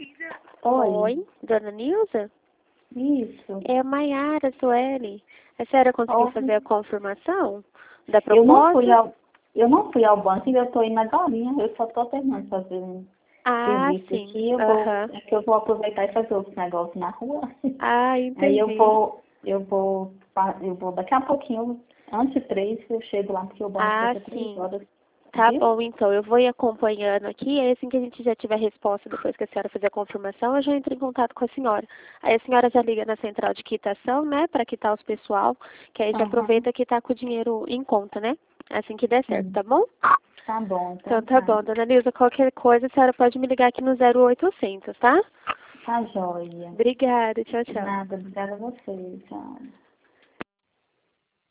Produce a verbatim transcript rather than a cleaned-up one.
Oi. Oi, dona Nilza? Isso. É a Maiara Sueli. A senhora conseguiu Oi. fazer a confirmação da Eu não fui proposta? ao, eu não fui ao banco e eu estou indo agorinha. Eu só estou terminando de fazer um Ah, serviço sim. aqui. Eu vou, Aham. é que eu vou aproveitar e fazer outros negócios na rua. Ah, Aí eu entendi. vou, eu vou, pa- eu vou daqui a pouquinho, antes de três, eu chego lá, porque o banco Ah, fecha três sim. horas, Tá viu? bom, então. Eu vou ir acompanhando aqui. Aí, assim que a gente já tiver resposta, depois que a senhora fizer a confirmação, eu já entro em contato com a senhora. Aí a senhora já liga na central de quitação, né, para quitar os pessoal, que aí já Aham, aproveita que tá com o dinheiro em conta, né? Assim que der certo, sim. tá bom? Tá bom, Então então tá tá. bom, dona Nilza, qualquer coisa a senhora pode me ligar aqui no zero oitocentos, tá? Tá joia. Obrigada, tchau, tchau. Nada, obrigada a você. Tchau.